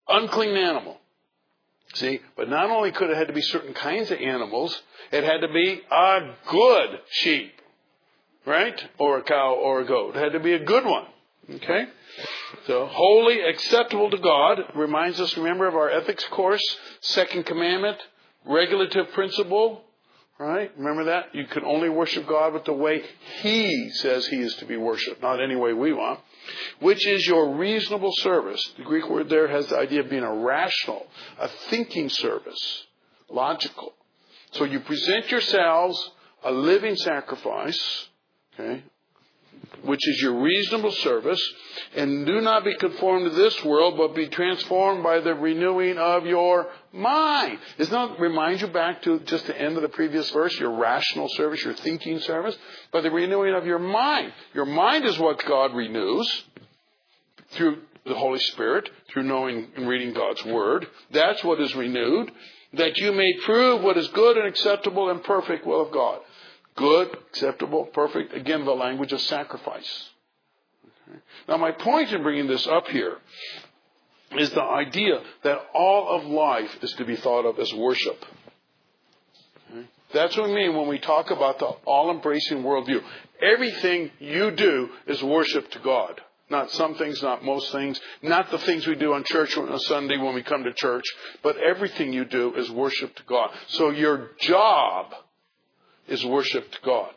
unclean animal. See, but not only could it had to be certain kinds of animals, it had to be a good sheep, right? Or a cow or a goat. It had to be a good one. Okay? So, holy, acceptable to God, reminds us, remember, of our ethics course, second commandment, regulative principle, right? Remember that? You can only worship God with the way He says He is to be worshipped, not any way we want. Which is your reasonable service. The Greek word there has the idea of being a rational, a thinking service, logical. So you present yourselves a living sacrifice, okay, which is your reasonable service, and do not be conformed to this world, but be transformed by the renewing of your mind. Doesn't that remind you back to just the end of the previous verse, your rational service, your thinking service? By the renewing of your mind. Your mind is what God renews through the Holy Spirit, through knowing and reading God's Word. That's what is renewed, that you may prove what is good and acceptable and perfect will of God. Good, acceptable, perfect. Again, the language of sacrifice. Okay. Now, my point in bringing this up here is the idea that all of life is to be thought of as worship. Okay. That's what we mean when we talk about the all-embracing worldview. Everything you do is worship to God. Not some things, not most things, not the things we do on church on a Sunday when we come to church, but everything you do is worship to God. So your job is worship to God.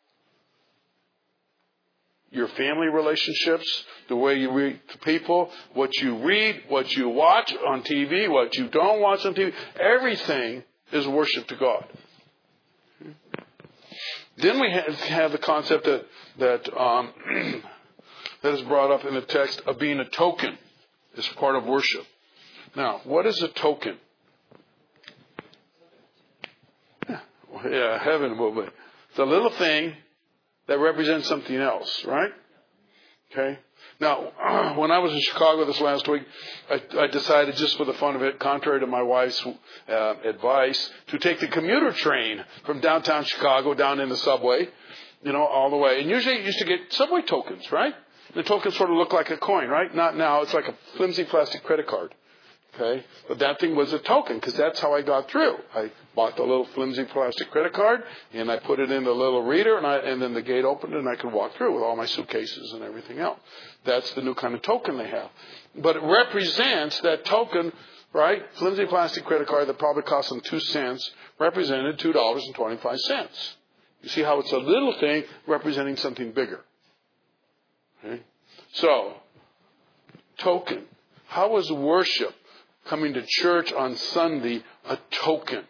Your family relationships, the way you read to people, what you read, what you watch on TV, what you don't watch on TV, everything is worship to God. Then we have the concept that is brought up in the text of being a token as part of worship. Now, what is a token? Yeah, heaven will be. It's a little thing that represents something else, right? Okay. Now, when I was in Chicago this last week, I decided just for the fun of it, contrary to my wife's advice, to take the commuter train from downtown Chicago down in the subway, all the way. And usually you used to get subway tokens, right? The tokens sort of look like a coin, right? Not now. It's like a flimsy plastic credit card. Okay, but that thing was a token because that's how I got through. I bought the little flimsy plastic credit card and I put it in the little reader and then the gate opened and I could walk through with all my suitcases and everything else. That's the new kind of token they have. But it represents that token, right? Flimsy plastic credit card that probably cost them 2 cents represented $2.25. You see how it's a little thing representing something bigger. Okay? So, token. How is worship, coming to church on Sunday, a token?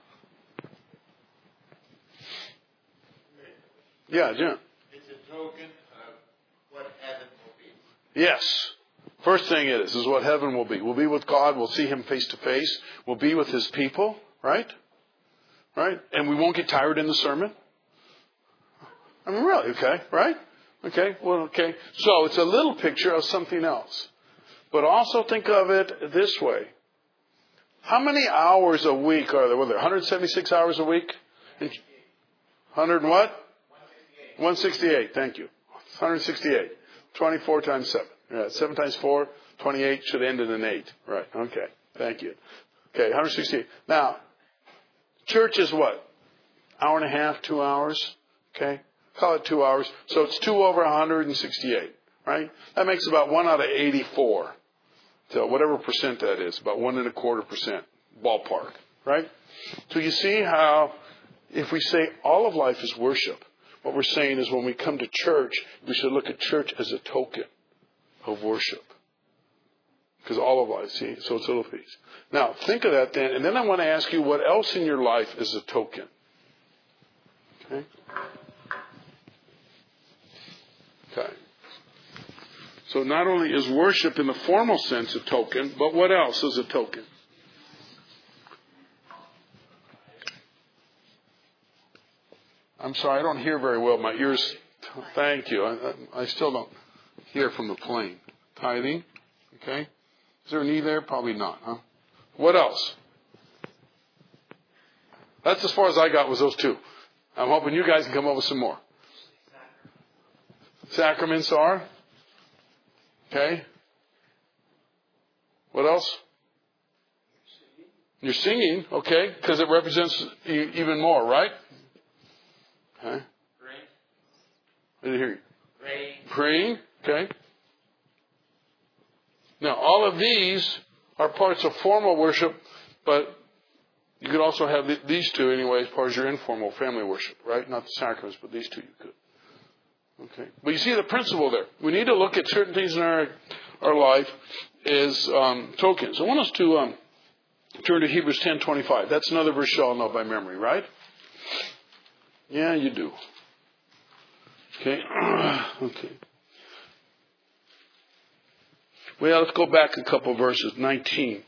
Yeah, Jim. It's a token of what heaven will be. Yes. First thing is what heaven will be. We'll be with God. We'll see Him face to face. We'll be with His people, right? Right? And we won't get tired in the sermon. I mean, really, okay, right? Okay, well, okay. So it's a little picture of something else. But also think of it this way. How many hours a week are there? Were there 176 hours a week? 100 and what? 168. Thank you. 168. 24 times 7. Yeah, 7 times 4, 28 should end in an 8. Right. Okay. Thank you. Okay, 168. Now, church is what? Hour and a half, 2 hours. Okay. Call it 2 hours. So it's 2 over 168. Right? That makes about 1 out of 84. So whatever percent that is, about 1.25% ballpark. Right? So you see how if we say all of life is worship, what we're saying is when we come to church, we should look at church as a token of worship. Because all of life, see? So it's a little piece. Now, think of that then, and then I want to ask you what else in your life is a token. Okay? Okay. So not only is worship in the formal sense a token, but what else is a token? I'm sorry, I don't hear very well. My ears, thank you. I still don't hear from the plane. Tithing, okay. Is there an E there? Probably not, huh? What else? That's as far as I got was those two. I'm hoping you guys can come up with some more. Sacraments are? Okay. What else? You're singing, okay, because it represents even more, right? Okay. I didn't hear you. Praying, okay. Now, all of these are parts of formal worship, but you could also have these two anyway as part of your informal family worship, right? Not the sacraments, but these two you could. Okay. But you see the principle there. We need to look at certain things in our life as tokens. I want us to turn to Hebrews 10:25. That's another verse you all know by memory, right? Yeah, you do. Okay. Okay. Well, let's go back a couple of verses. 19.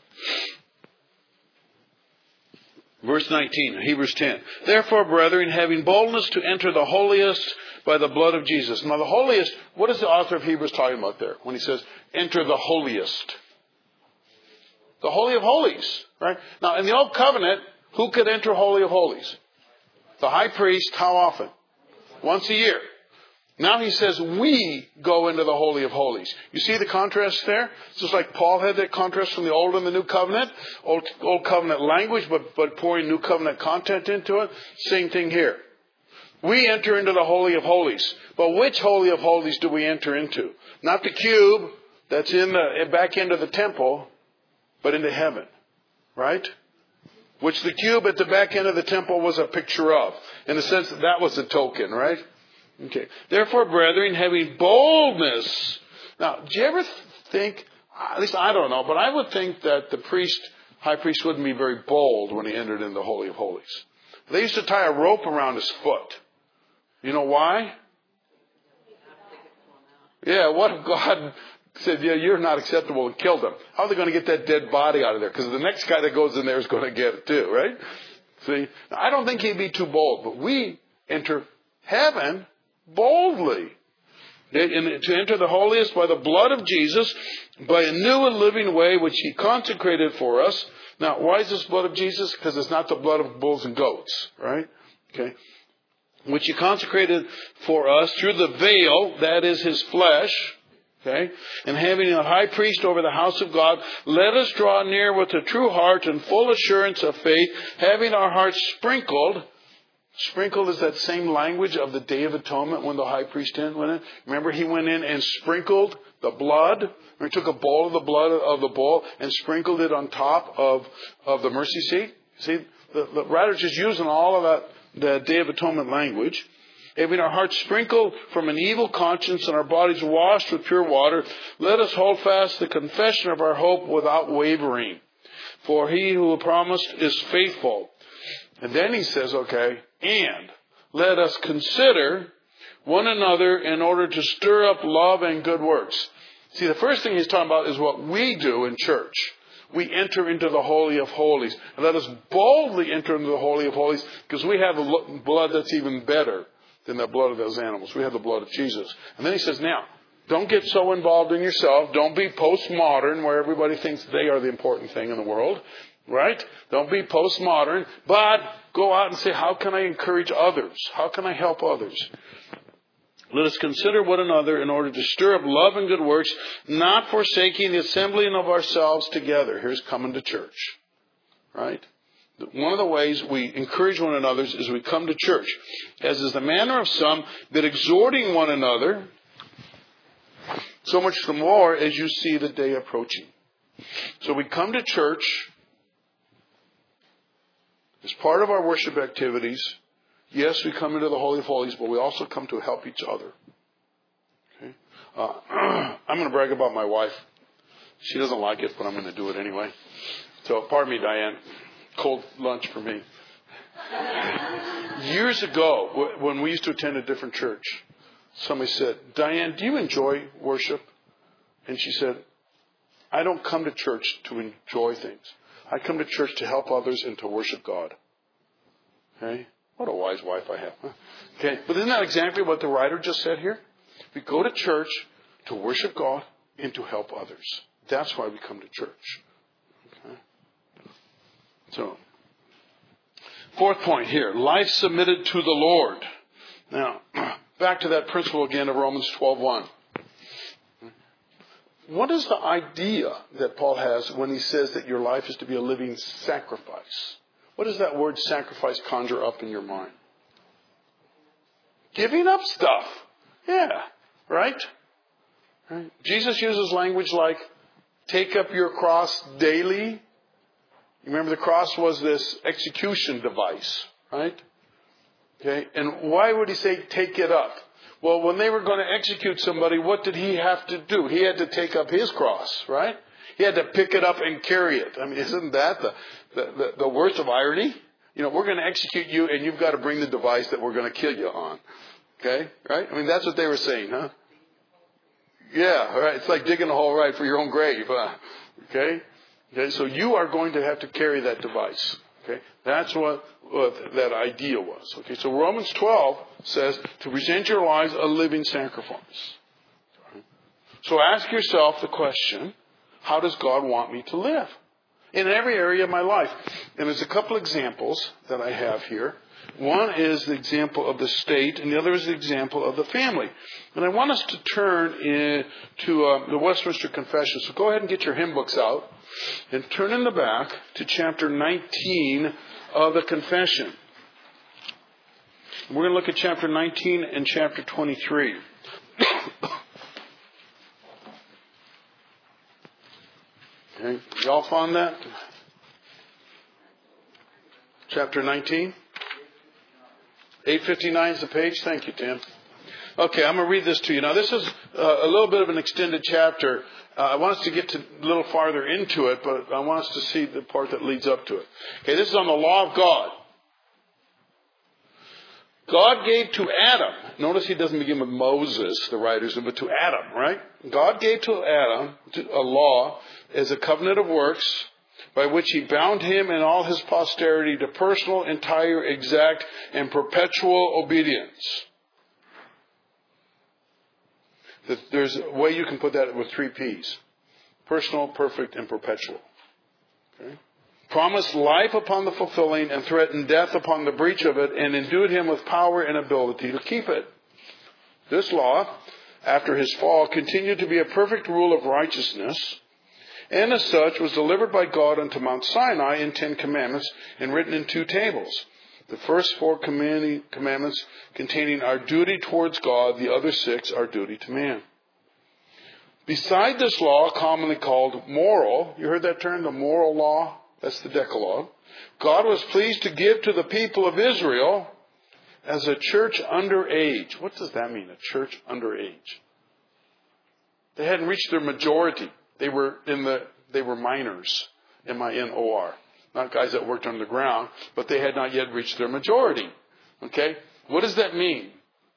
Verse 19, Hebrews 10. Therefore, brethren, having boldness to enter the holiest by the blood of Jesus. Now, the holiest, what is the author of Hebrews talking about there when he says, enter the holiest? The Holy of Holies, right? Now, in the Old Covenant, who could enter Holy of Holies? The high priest, how often? Once a year. Now he says we go into the Holy of Holies. You see the contrast there? It's just like Paul had that contrast from the Old and the New Covenant. Old Covenant language, but pouring New Covenant content into it. Same thing here. We enter into the Holy of Holies. But which Holy of Holies do we enter into? Not the cube that's in the back end of the temple, but into heaven. Right? Which the cube at the back end of the temple was a picture of. In the sense that was a token, right? Okay. Therefore, brethren, having boldness. Now, do you ever think, at least I don't know, but I would think that the high priest wouldn't be very bold when he entered into the Holy of Holies. They used to tie a rope around his foot. You know why? Yeah, what if God said, yeah, you're not acceptable, and killed him? How are they going to get that dead body out of there? Because the next guy that goes in there is going to get it too, right? See, now, I don't think he'd be too bold, but we enter heaven boldly. To enter the holiest by the blood of Jesus, by a new and living way which he consecrated for us. Now, why is this blood of Jesus? Because it's not the blood of bulls and goats, right? Okay. Which he consecrated for us through the veil, that is his flesh. Okay. And having a high priest over the house of God, let us draw near with a true heart and full assurance of faith, having our hearts sprinkled. Sprinkled is that same language of the Day of Atonement when the high priest went in. Remember, he went in and sprinkled the blood. He took a bowl of the blood of the bull and sprinkled it on top of the mercy seat. See, the writer's just using all of that, the Day of Atonement language. Having our hearts sprinkled from an evil conscience and our bodies washed with pure water, let us hold fast the confession of our hope without wavering. For he who promised is faithful. And then he says, okay, and let us consider one another in order to stir up love and good works. See, the first thing he's talking about is what we do in church. We enter into the Holy of Holies. And let us boldly enter into the Holy of Holies because we have the blood that's even better than the blood of those animals. We have the blood of Jesus. And then he says, now, don't get so involved in yourself. Don't be postmodern where everybody thinks they are the important thing in the world. Right? Don't be postmodern, but go out and say, how can I encourage others? How can I help others? Let us consider one another in order to stir up love and good works, not forsaking the assembling of ourselves together. Here's coming to church. Right? One of the ways we encourage one another is we come to church. As is the manner of some, but exhorting one another, so much the more as you see the day approaching. So we come to church as part of our worship activities. Yes, we come into the Holy of Holies, but we also come to help each other. Okay? I'm going to brag about my wife. She doesn't like it, but I'm going to do it anyway. So, pardon me, Diane. Cold lunch for me. Years ago, when we used to attend a different church, somebody said, Diane, do you enjoy worship? And she said, I don't come to church to enjoy things. I come to church to help others and to worship God. Okay? What a wise wife I have. Huh? Okay, but isn't that exactly what the writer just said here? We go to church to worship God and to help others. That's why we come to church. Okay? So, fourth point here, life submitted to the Lord. Now, back to that principle again of Romans 12:1. what is the idea that Paul has when he says that your life is to be a living sacrifice? What does that word sacrifice conjure up in your mind? Giving up stuff. Yeah, right? Jesus uses language like, take up your cross daily. You remember the cross was this execution device, right? Okay, and why would he say take it up? Well, when they were going to execute somebody, what did he have to do? He had to take up his cross, right? He had to pick it up and carry it. I mean, isn't that the worst of irony? You know, we're going to execute you and you've got to bring the device that we're going to kill you on. Okay, right? I mean, that's what they were saying, huh? Yeah, right. It's like digging a hole right for your own grave, huh? Okay? Okay, so you are going to have to carry that device. Okay, that's what that idea was. Okay, so Romans 12 says to present your lives a living sacrifice. So ask yourself the question, how does God want me to live? In every area of my life. And there's a couple examples that I have here. One is the example of the state, and the other is the example of the family. And I want us to turn to the Westminster Confession. So go ahead and get your hymn books out and turn in the back to chapter 19 of the Confession. We're going to look at chapter 19 and chapter 23. Okay, y'all found that? Chapter 19? 859 is the page. Thank you, Tim. Okay, I'm going to read this to you. Now, this is a little bit of an extended chapter. I want us to get a little farther into it, but I want us to see the part that leads up to it. Okay, this is on the law of God. God gave to Adam, notice he doesn't begin with Moses, the writers, but to Adam, right? God gave to Adam a law as a covenant of works by which he bound him and all his posterity to personal, entire, exact, and perpetual obedience. There's a way you can put that with 3 P's. Personal, perfect, and perpetual. Okay? Promised life upon the fulfilling and threatened death upon the breach of it, and endued him with power and ability to keep it. This law, after his fall, continued to be a perfect rule of righteousness, and as such was delivered by God unto Mount Sinai in 10 commandments and written in 2 tables. The first 4 commandments containing our duty towards God, the other 6 our duty to man. Beside this law, commonly called moral, you heard that term, the moral law? That's the Decalogue. God was pleased to give to the people of Israel as a church under age. What does that mean, a church under age? They hadn't reached their majority. They were minors, M-I-N-O-R. Not guys that worked underground, but they had not yet reached their majority. Okay? What does that mean?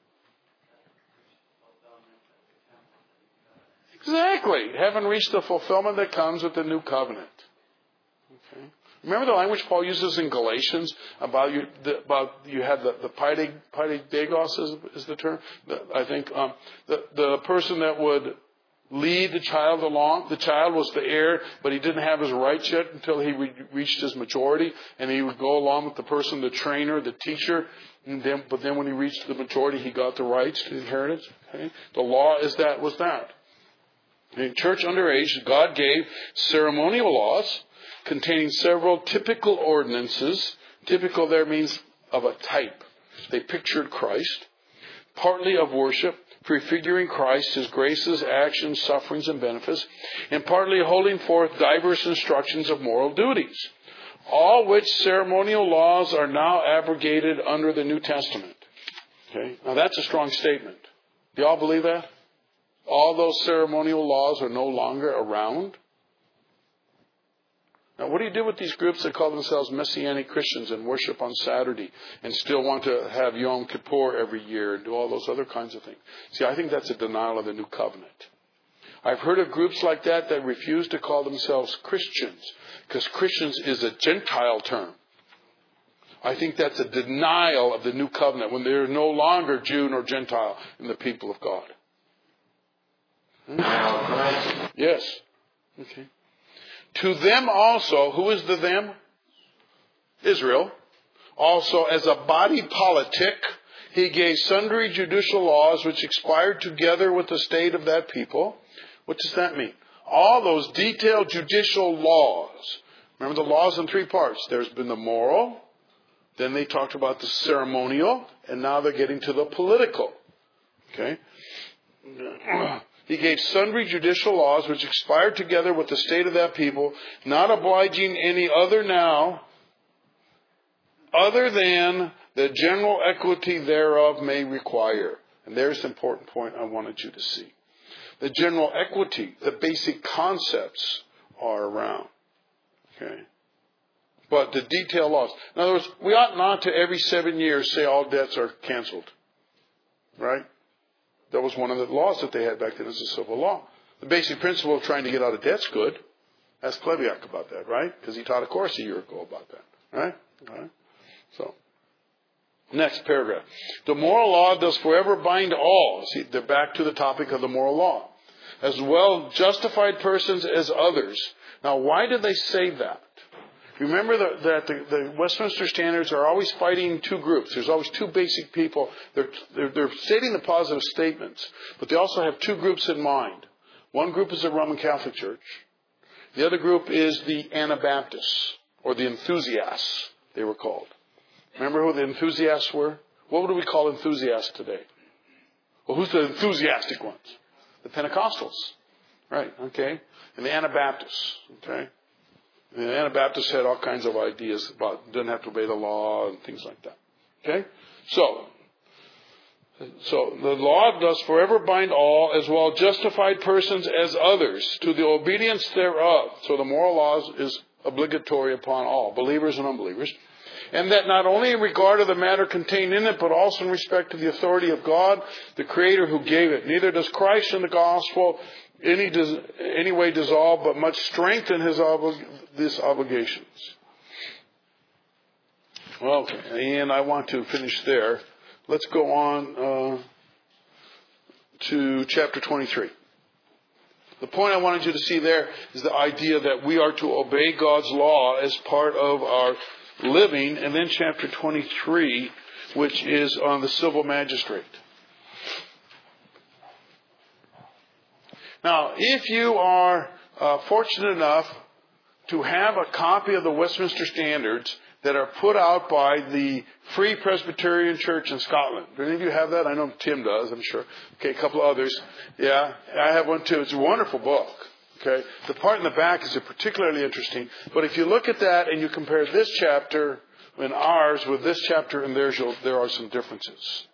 Exactly. Haven't reached the fulfillment that comes with the new covenant. Okay? Remember the language Paul uses in Galatians about you had the paidagogos is the term. I think the person that would lead the child along. The child was the heir, but he didn't have his rights yet until he reached his majority, and he would go along with the person, the trainer, the teacher. But then when he reached the majority, he got the rights to inheritance. Okay? The law was that. In church underage, God gave ceremonial laws containing several typical ordinances. Typical there means of a type. They pictured Christ, partly of worship, prefiguring Christ, his graces, actions, sufferings, and benefits, and partly holding forth diverse instructions of moral duties, all which ceremonial laws are now abrogated under the New Testament. Okay? Now that's a strong statement. Do you all believe that? All those ceremonial laws are no longer around? Now, what do you do with these groups that call themselves Messianic Christians and worship on Saturday and still want to have Yom Kippur every year and do all those other kinds of things? See, I think that's a denial of the new covenant. I've heard of groups like that refuse to call themselves Christians because Christians is a Gentile term. I think that's a denial of the new covenant when they're no longer Jew nor Gentile in the people of God. Yes. Okay. To them also, who is the them? Israel. Also, as a body politic, he gave sundry judicial laws which expired together with the state of that people. What does that mean? all those detailed judicial laws. Remember the laws in three parts. There's been the moral, then they talked about the ceremonial, and now they're getting to the political. Okay? He gave sundry judicial laws which expired together with the state of that people, not obliging any other now, other than the general equity thereof may require. And there's the important point I wanted you to see. The general equity, the basic concepts are around. Okay? But the detailed laws. In other words, we ought not to every 7 years say all debts are canceled. Right? That was one of the laws that they had back then as a civil law. The basic principle of trying to get out of debt's good. Ask Klebiak about that, right? Because he taught a course a year ago about that. Right? All right? So, next paragraph. The moral law does forever bind all. See, they're back to the topic of the moral law. As well justified persons as others. Now, why did they say that? Remember that the Westminster Standards are always fighting two groups. There's always two basic people. They're stating the positive statements, but they also have two groups in mind. One group is the Roman Catholic Church. The other group is the Anabaptists, or the enthusiasts, they were called. Remember who the enthusiasts were? What would we call enthusiasts today? Well, who's the enthusiastic ones? The Pentecostals. Right, okay? And the Anabaptists, okay? And the Anabaptists had all kinds of ideas about didn't have to obey the law and things like that. Okay? So the law does forever bind all, as well justified persons as others, to the obedience thereof. So the moral laws is obligatory upon all, believers and unbelievers. And that not only in regard of the matter contained in it, but also in respect to the authority of God, the Creator who gave it. Neither does Christ in the gospel any way dissolve, but much strengthen these obligations. Well, okay, and I want to finish there. Let's go on to chapter 23. The point I wanted you to see there is the idea that we are to obey God's law as part of our living, and then chapter 23, which is on the civil magistrate. Now, if you are fortunate enough to have a copy of the Westminster Standards that are put out by the Free Presbyterian Church in Scotland. Do any of you have that? I know Tim does, I'm sure. Okay, a couple others. Yeah, I have one too. It's a wonderful book. Okay, the part in the back is particularly interesting. But if you look at that and you compare this chapter in ours with this chapter in theirs, there are some differences.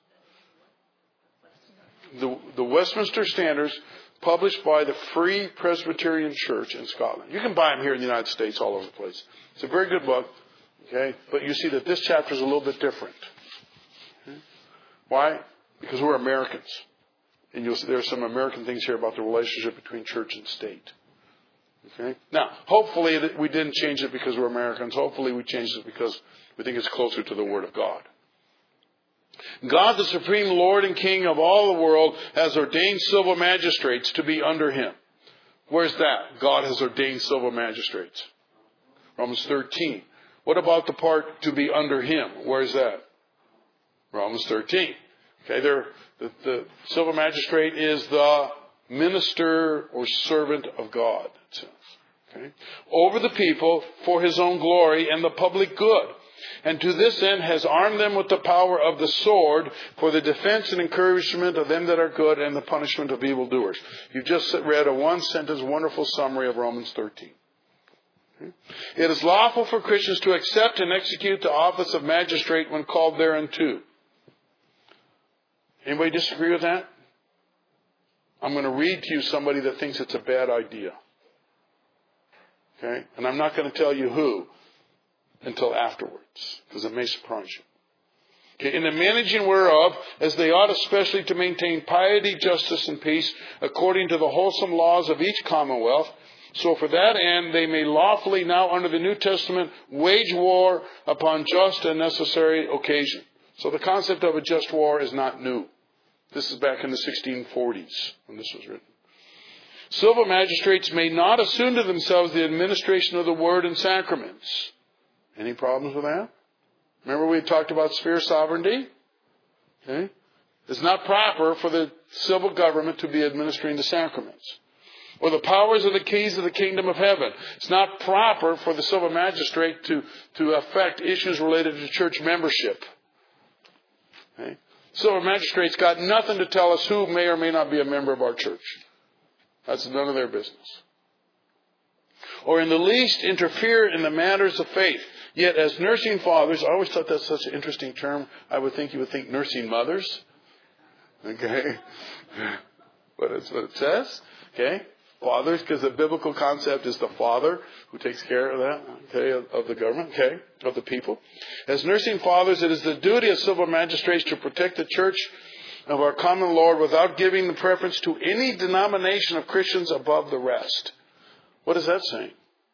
The Westminster Standards, published by the Free Presbyterian Church in Scotland. You can buy them here in the United States all over the place. It's a very good book. Okay, but you see that this chapter is a little bit different. Okay. Why? Because we're Americans. And there are some American things here about the relationship between church and state. Okay. Now, hopefully we didn't change it because we're Americans. Hopefully we changed it because we think it's closer to the Word of God. God, the supreme Lord and King of all the world, has ordained civil magistrates to be under Him. Where's that? God has ordained civil magistrates. Romans 13. What about the part to be under Him? Where's that? Romans 13. Okay, the civil magistrate is the minister or servant of God, it says. Okay? Over the people for His own glory and the public good. And to this end has armed them with the power of the sword for the defense and encouragement of them that are good and the punishment of evildoers. You've just read a one-sentence wonderful summary of Romans 13. Okay? It is lawful for Christians to accept and execute the office of magistrate when called thereunto. Anybody disagree with that? I'm going to read to you somebody that thinks it's a bad idea. Okay? And I'm not going to tell you who until afterwards, because it may surprise you. Okay, in the managing whereof, as they ought especially to maintain piety, justice, and peace, according to the wholesome laws of each commonwealth, so for that end they may lawfully now under the New Testament wage war upon just and necessary occasion. So the concept of a just war is not new. This is back in the 1640s when this was written. Civil magistrates may not assume to themselves the administration of the word and sacraments. Any problems with that? Remember we talked about sphere sovereignty? Okay. It's not proper for the civil government to be administering the sacraments. or the powers or the keys of the kingdom of heaven. It's not proper for the civil magistrate to affect issues related to church membership. Okay? Civil magistrate's got nothing to tell us who may or may not be a member of our church. That's none of their business. Or in the least interfere in the matters of faith. Yet as nursing fathers, I always thought that's such an interesting term. I would think you would think nursing mothers. Okay? But it's what it says. Okay? Fathers, because the biblical concept is the father who takes care of that, okay, of the government, okay, of the people. As nursing fathers, it is the duty of civil magistrates to protect the church of our common Lord without giving the preference to any denomination of Christians above the rest. What is that saying?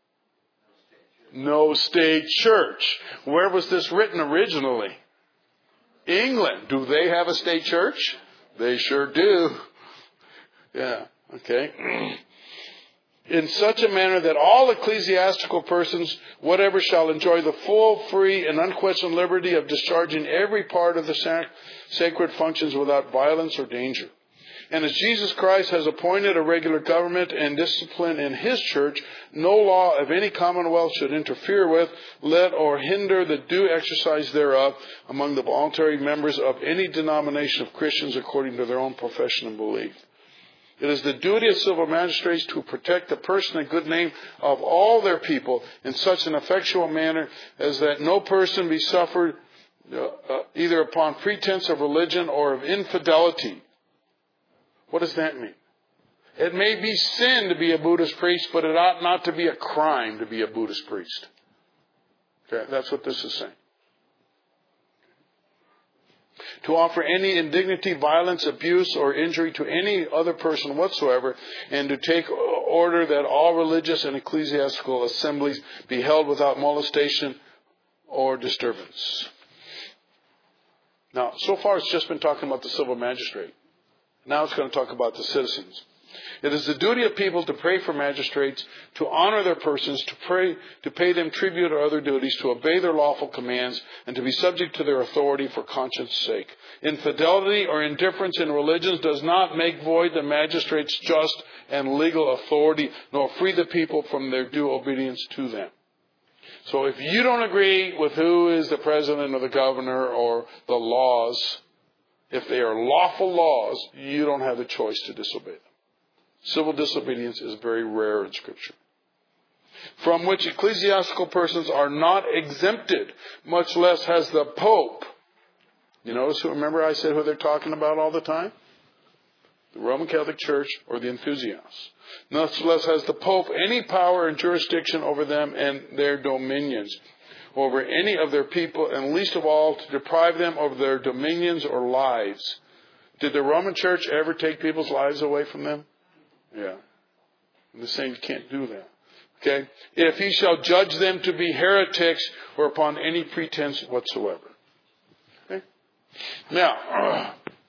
No state church. Where was this written originally? England. Do they have a state church? They sure do. Yeah, okay. In such a manner that all ecclesiastical persons, whatever, shall enjoy the full, free, and unquestioned liberty of discharging every part of the sacred functions without violence or danger. And as Jesus Christ has appointed a regular government and discipline in His church, no law of any commonwealth should interfere with, let, or hinder the due exercise thereof among the voluntary members of any denomination of Christians according to their own profession and belief. It is the duty of civil magistrates to protect the person and good name of all their people in such an effectual manner as that no person be suffered either upon pretense of religion or of infidelity. What does that mean? It may be sin to be a Buddhist priest, but it ought not to be a crime to be a Buddhist priest. Okay, that's what this is saying. To offer any indignity, violence, abuse, or injury to any other person whatsoever, and to take order that all religious and ecclesiastical assemblies be held without molestation or disturbance. Now, so far it's just been talking about the civil magistrate. Now it's going to talk about the citizens. It is the duty of people to pray for magistrates, to honor their persons, to pay them tribute or other duties, to obey their lawful commands, and to be subject to their authority for conscience sake. Infidelity or indifference in religions does not make void the magistrate's just and legal authority, nor free the people from their due obedience to them. So if you don't agree with who is the president or the governor or the laws, if they are lawful laws, you don't have the choice to disobey them. Civil disobedience is very rare in Scripture. From which ecclesiastical persons are not exempted, much less has the Pope. You notice, remember I said who they're talking about all the time? The Roman Catholic Church or the enthusiasts. Much less has the Pope any power and jurisdiction over them and their dominions, over any of their people, and least of all to deprive them of their dominions or lives. Did the Roman Church ever take people's lives away from them? Yeah. And the saying you can't do that. Okay? If he shall judge them to be heretics or upon any pretense whatsoever. Okay? Now,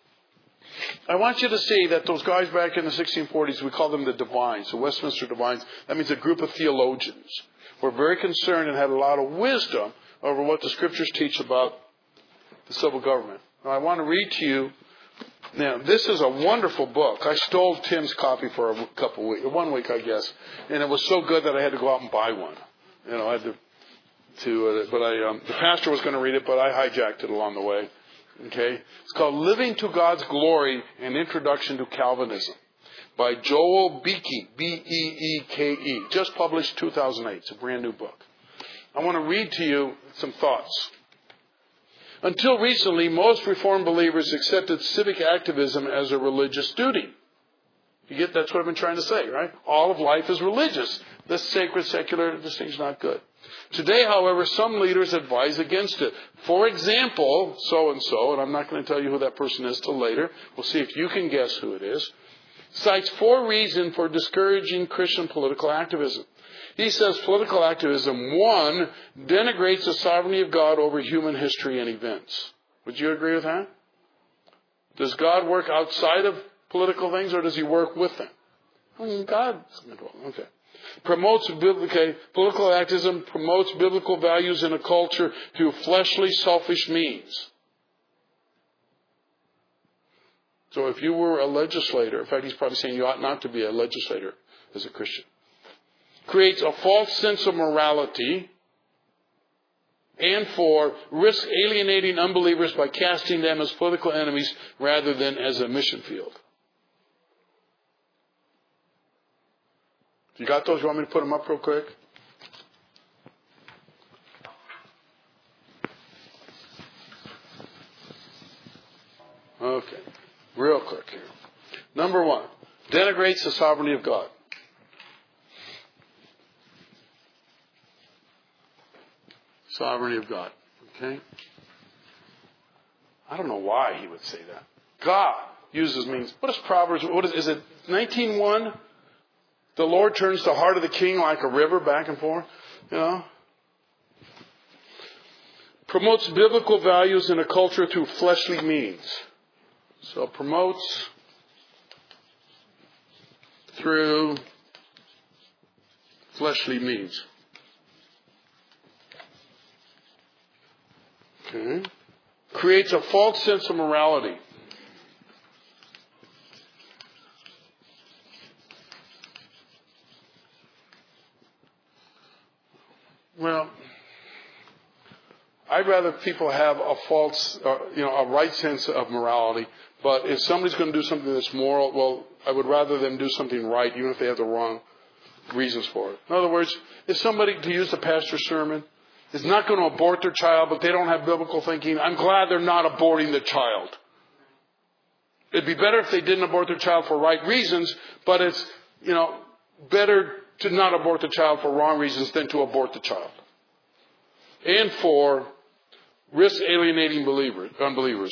I want you to see that those guys back in the 1640s, we call them the Divines, the Westminster Divines. That means a group of theologians. Were very concerned and had a lot of wisdom over what the Scriptures teach about the civil government. Now, I want to read to you. Now, this is a wonderful book. I stole Tim's copy for a couple of weeks, 1 week, I guess, and it was so good that I had to go out and buy one. You know, I had the pastor was going to read it, but I hijacked it along the way. Okay, it's called "Living to God's Glory: An Introduction to Calvinism" by Joel Beeke, Beeke, just published 2008. It's a brand new book. I want to read to you some thoughts. Until recently, most Reformed believers accepted civic activism as a religious duty. You get that's what I've been trying to say, right? All of life is religious. This sacred, secular distinction's not good. Today, however, some leaders advise against it. For example, so-and-so, and I'm not going to tell you who that person is till later. We'll see if you can guess who it is. Cites 4 reasons for discouraging Christian political activism. He says political activism, 1, denigrates the sovereignty of God over human history and events. Would you agree with that? Does God work outside of political things, or does He work with them? God. Okay. Political activism promotes biblical values in a culture through fleshly, selfish means. So if you were a legislator, in fact, he's probably saying you ought not to be a legislator. as a Christian. Creates a false sense of morality. And 4, risk alienating unbelievers by casting them as political enemies rather than as a mission field. You got those? You want me to put them up real quick? Okay. Real quick here. Number 1, denigrates the sovereignty of God. Sovereignty of God. Okay? I don't know why he would say that. God uses means. What is Proverbs? Is it 19:1? The Lord turns the heart of the king like a river back and forth. You know? Promotes biblical values in a culture through fleshly means. So promotes through fleshly means. Okay. Creates a false sense of morality. Well, I'd rather people have a false, a right sense of morality. But if somebody's going to do something that's moral, well, I would rather them do something right, even if they have the wrong reasons for it. In other words, if somebody, to use the pastor's sermon, is not going to abort their child, but they don't have biblical thinking, I'm glad they're not aborting the child. It'd be better if they didn't abort their child for right reasons, but it's, better to not abort the child for wrong reasons than to abort the child. And 4, risk alienating unbelievers.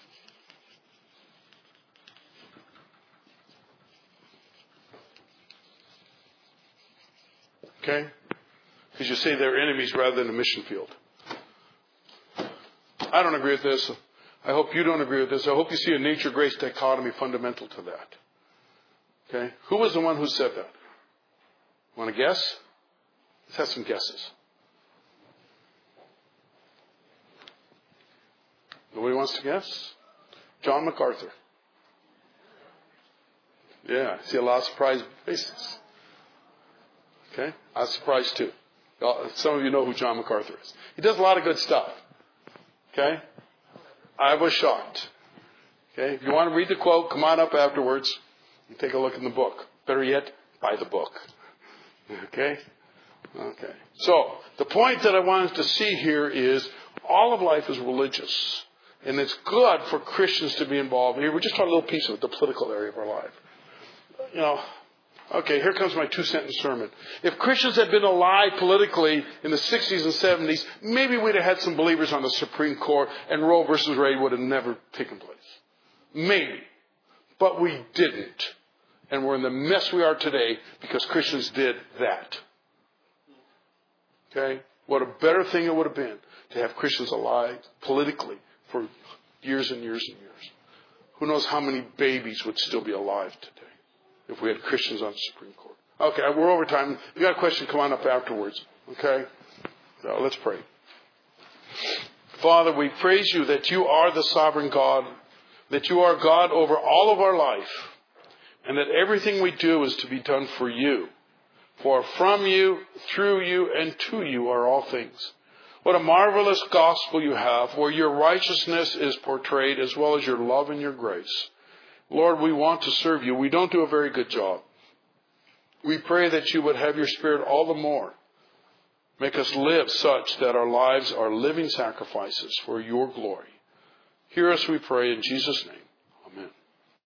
Okay? Because you say they're enemies rather than a mission field. I don't agree with this. I hope you don't agree with this. I hope you see a nature-grace dichotomy fundamental to that. Okay? Who was the one who said that? Want to guess? Let's have some guesses. Nobody wants to guess? John MacArthur. Yeah, I see a lot of surprised faces. Okay? I was surprised too. Some of you know who John MacArthur is. He does a lot of good stuff. Okay? I was shocked. Okay? If you want to read the quote, come on up afterwards and take a look in the book. Better yet, buy the book. Okay? Okay. So, the point that I wanted to see here is all of life is religious. And it's good for Christians to be involved. Here, we're just talking a little piece of the political area of our life. Okay, here comes my 2-sentence sermon. If Christians had been alive politically in the 60s and 70s, maybe we'd have had some believers on the Supreme Court and Roe versus Wade would have never taken place. Maybe. But we didn't. And we're in the mess we are today because Christians did that. Okay? What a better thing it would have been to have Christians alive politically for years and years and years. Who knows how many babies would still be alive today if we had Christians on the Supreme Court. Okay, we're over time. If you got a question, come on up afterwards. Okay? So let's pray. Father, we praise you that you are the sovereign God, that you are God over all of our life, and that everything we do is to be done for you. For from you, through you, and to you are all things. What a marvelous gospel you have, where your righteousness is portrayed as well as your love and your grace. Lord, we want to serve you. We don't do a very good job. We pray that you would have your Spirit all the more. Make us live such that our lives are living sacrifices for your glory. Hear us, we pray, in Jesus' name.